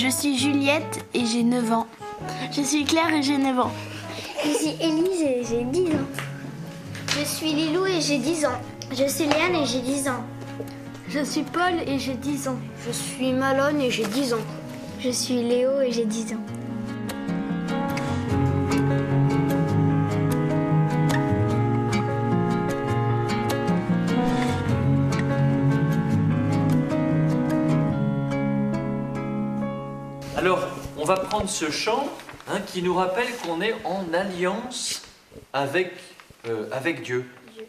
Je suis Juliette et j'ai 9 ans. Je suis Claire et j'ai 9 ans. Je suis Élise et j'ai 10 ans. Je suis Lilou et j'ai 10 ans. Je suis Léane et j'ai 10 ans. Je suis Paul et j'ai 10 ans. Je suis Malone et j'ai 10 ans. Je suis Léo et j'ai 10 ans. Alors, on va prendre ce chant qui nous rappelle qu'on est en alliance avec Dieu.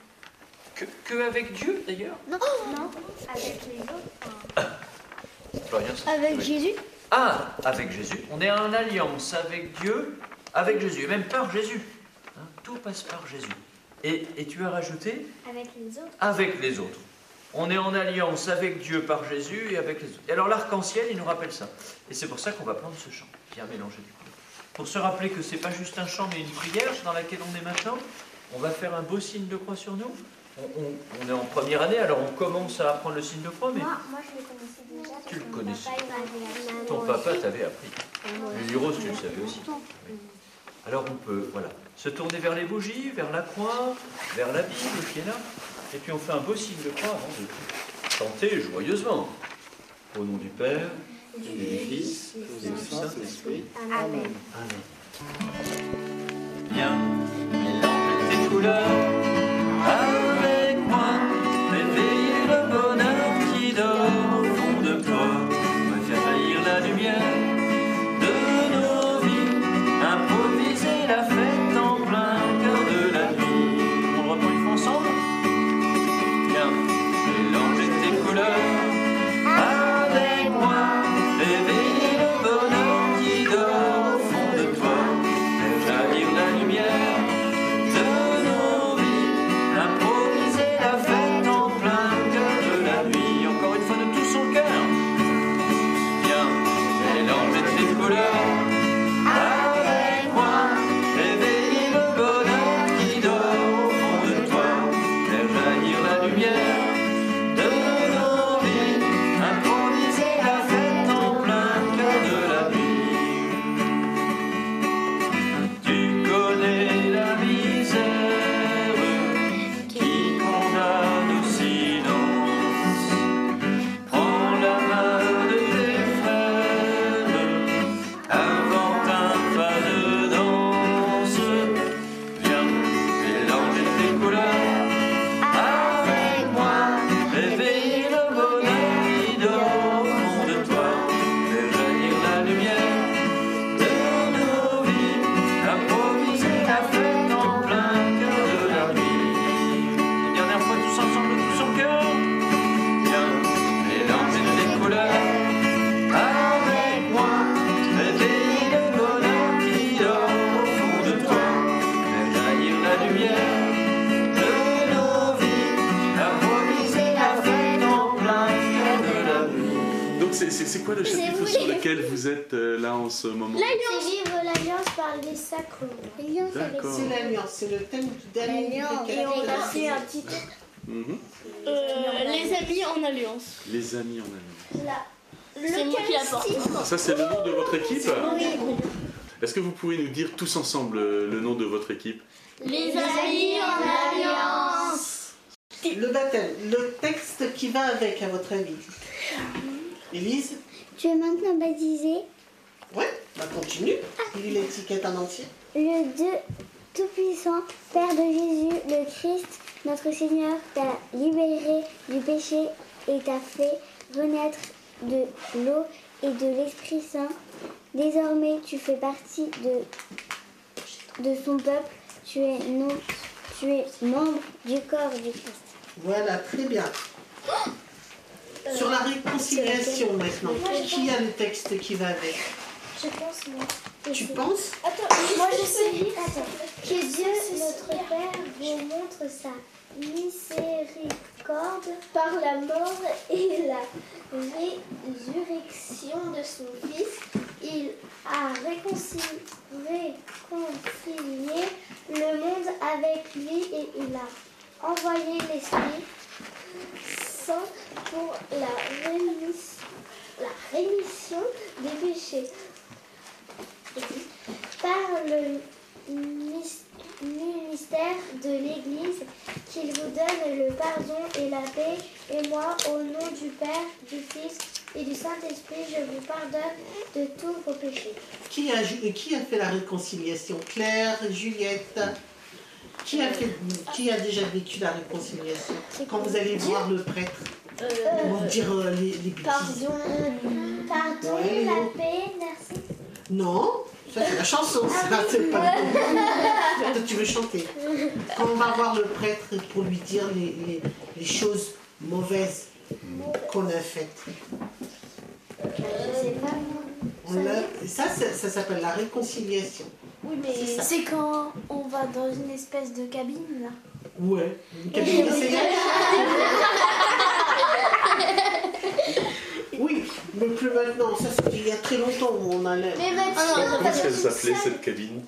Que avec Dieu, d'ailleurs? Non, avec les autres. Avec Jésus? Ah, avec Jésus. On est en alliance avec Dieu, avec Jésus, et même par Jésus. Tout passe par Jésus. Et tu as rajouté? Avec les autres. Avec les autres. On est en alliance avec Dieu par Jésus et avec les autres. Et alors l'arc-en-ciel, il nous rappelle ça. Et c'est pour ça qu'on va prendre ce chant, bien mélangé du coup. Pour se rappeler que c'est pas juste un chant, mais une prière dans laquelle on est maintenant, on va faire un beau signe de croix sur nous. On est en première année, alors on commence à apprendre le signe de croix, mais... Moi je le connaissais déjà. Tu le connaissais. Papa, Ton papa t'avait appris. Lily Rose, tu le savais aussi. Oui. Alors on peut, voilà, se tourner vers les bougies, vers la croix, vers la Bible qui est là. Et puis on fait un beau signe de croix avant de chanter joyeusement. Au nom du Père, et du Fils, et du Saint-Esprit. Amen. Amen. Viens, mélange tes couleurs avec moi. Réveiller le bonheur qui dort au fond de toi. Faire jaillir la lumière de nos vies. Improviser la fête en plein cœur de la nuit. On le reprend une fois ensemble? Viens, mélanger tes couleurs avec moi. Réveiller le bonheur qui dort au fond de toi. Faire jaillir la lumière de nos vies. Improviser la fête en plein cœur de la nuit. Encore une fois de tout son cœur. Viens, mélanger tes couleurs avec moi. Réveiller le bonheur qui dort au fond de toi. Faire jaillir la lumière de nos vies. Improviser la fête en plein cœur de la nuit. Tu connais la misère qui condamne au silence. Prends la main de tes frères, invente un pas de danse. Viens, mélanger tes couleurs avec moi. Réveiller le bonheur qui dort au fond de toi. Faire jaillir la lumière de nos vies. Improviser la fête en plein cœur de la nuit. Une dernière fois tous ensemble, tout son cœur. Viens, mélanger tes couleurs avec moi. Réveiller le bonheur qui dort au fond de toi. Faire jaillir la lumière de nos vies. Improviser la fête en plein cœur de la nuit. Donc c'est quoi le chapitre sur lequel vous êtes là en ce moment? C'est vivre l'alliance par les sacrements. D'accord. C'est l'alliance, c'est le thème du dernier livre. Et on a fait un petit texte. Mhm. Les amis en alliance. Les amis en alliance. C'est moi qui l'apporte. Ça c'est le nom de votre équipe? Oui. Est-ce que vous pouvez nous dire tous ensemble le nom de votre équipe? Les amis en alliance. Le baptême, le texte qui va avec, à votre avis. Élise? Tu es maintenant baptisé. Ouais, bah continue. Lis l'étiquette en entier. Le Dieu Tout-Puissant, Père de Jésus, le Christ, notre Seigneur, t'a libéré du péché et t'a fait renaître de l'eau et de l'Esprit Saint. Désormais, tu fais partie de son peuple. Tu es membre du corps du Christ. Voilà, très bien. Sur la réconciliation maintenant, qui a le texte qui va avec? Je pense, moi. Tu penses? Attends, moi je sais. Attends. Que Dieu, notre Père, vous montre sa miséricorde par la mort et la résurrection de son Fils. Il a réconcilié le monde avec lui et il a envoyé l'Esprit Saint pour la la rémission des péchés. Par le ministère de l'Église, qu'il vous donne le pardon et la paix. Et moi, au nom du Père, du Fils et du Saint-Esprit, je vous pardonne de tous vos péchés. Qui a fait la réconciliation? Claire, Juliette? Qui a déjà vécu la réconciliation? Quand vous allez voir le prêtre, vous dire les bêtises. Pardon, Ouais, la Léo. paix, merci. Non, ça c'est la chanson, ça c'est pas le... Toi tu veux chanter. Quand on va voir le prêtre pour lui dire les choses mauvaises qu'on a faites. Je sais pas. Ça s'appelle la réconciliation. Oui, mais C'est ça. c'est quand on va dans une espèce de cabine, là. Ouais, une cabine d'essayage. Oui, mais plus maintenant, ça c'était il y a très longtemps où on allait. Comment est-ce qu'elle s'appelait cette cabine?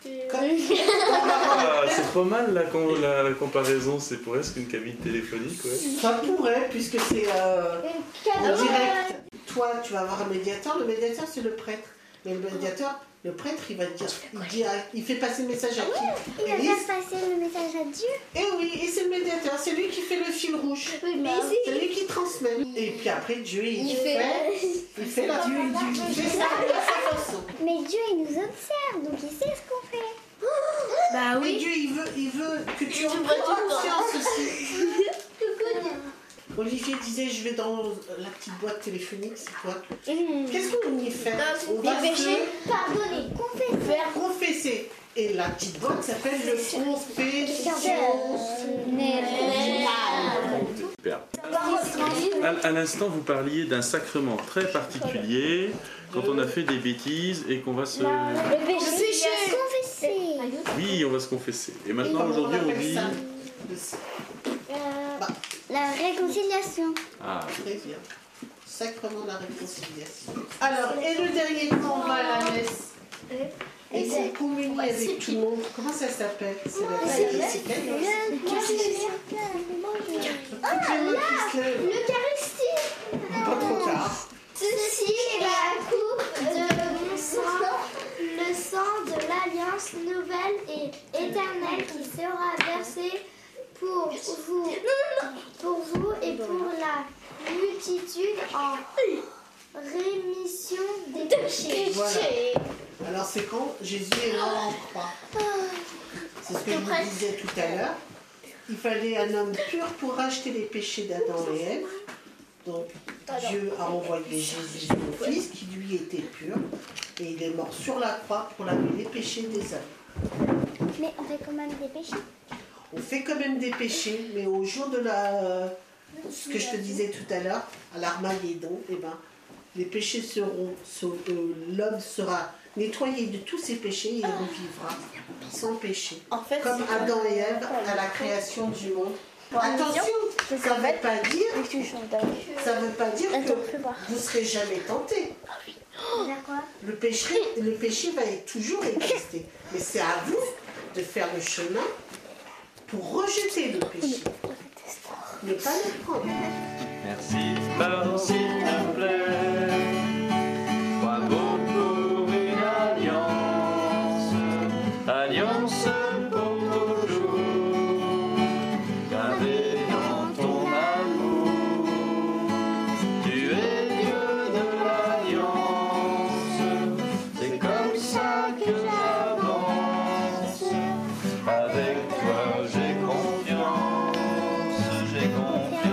Ah, c'est pas mal la comparaison, c'est presque une cabine téléphonique, ouais. Ça pourrait, puisque c'est en direct. Toi, tu vas avoir un médiateur. Le médiateur, c'est le prêtre. Mais le médiateur, le prêtre, il va te dire, il fait passer le message à qui? Il va Élise. faire passer le message à Dieu. Et oui, et c'est le médiateur, c'est lui qui fait le fil rouge. Oui, mais C'est lui qui transmet. Et puis après, Dieu, il fait ça à sa façon. Mais Dieu, il nous observe, donc il sait ce qu'on fait. Bah Mais Dieu, il veut que tu en prennes conscience aussi. Olivier disait, je vais dans la petite boîte téléphonique, c'est quoi? Qu'est-ce qu'on y fait? On va se Pardonner, confesser. confesser. Et la petite boîte s'appelle le confession. Super. À l'instant, vous parliez d'un sacrement très particulier quand on a fait des bêtises et qu'on va se... Le péché. Confesser. Oui, on va se confesser. Et maintenant, aujourd'hui, on dit... La réconciliation. Ah, Très bien. Sacrement de la réconciliation. Alors, et le dernier temps, on va à la messe. Et c'est communier avec tout le monde. Comment ça s'appelle? C'est la c'est quelle messe? Toutes les mains qui se lèvent. L'Eucharistie. Pas trop tard. Ceci est la coupe de mon sang, le sang de l'alliance nouvelle et éternelle qui sera versée pour vous et pour la multitude en rémission des péchés. Voilà. Alors c'est quand Jésus est mort en croix. C'est ce que je vous disais tout à l'heure. Il fallait un homme pur pour racheter les péchés d'Adam et Ève. Donc Dieu a envoyé Jésus, son fils, qui lui était pur. Et il est mort sur la croix pour laver les péchés des hommes. Mais on fait quand même des péchés. On fait quand même des péchés, mais au jour de ce que je te disais tout à l'heure, à l'Armageddon, eh ben, les péchés l'homme sera nettoyé de tous ses péchés et il revivra sans péché. En fait, Comme Adam et Ève à la création du monde. Attention, ça ne veut pas dire que vous ne serez jamais tenté. Le péché va toujours exister. Mais c'est à vous de faire le chemin pour rejeter le péché. Ne pas le prendre. Merci, pardon s'il te plaît. Bravo pour une alliance, alliance pour toujours, gravée dans ton amour. Tu es Dieu de l'alliance, c'est comme ça que j'avance. Avec toi j'ai confiance, j'ai confiance.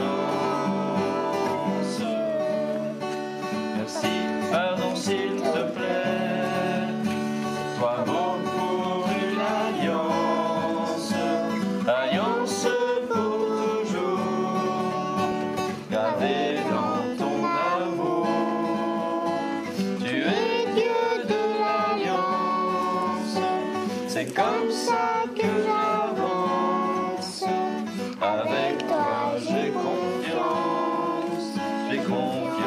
Merci, pardon s'il te plaît. Toi bon pour une alliance, alliance pour toujours, gravée dans ton amour. Tu es Dieu de l'alliance, c'est comme ça que j'avance. Avec toi j'ai confiance, j'ai confiance.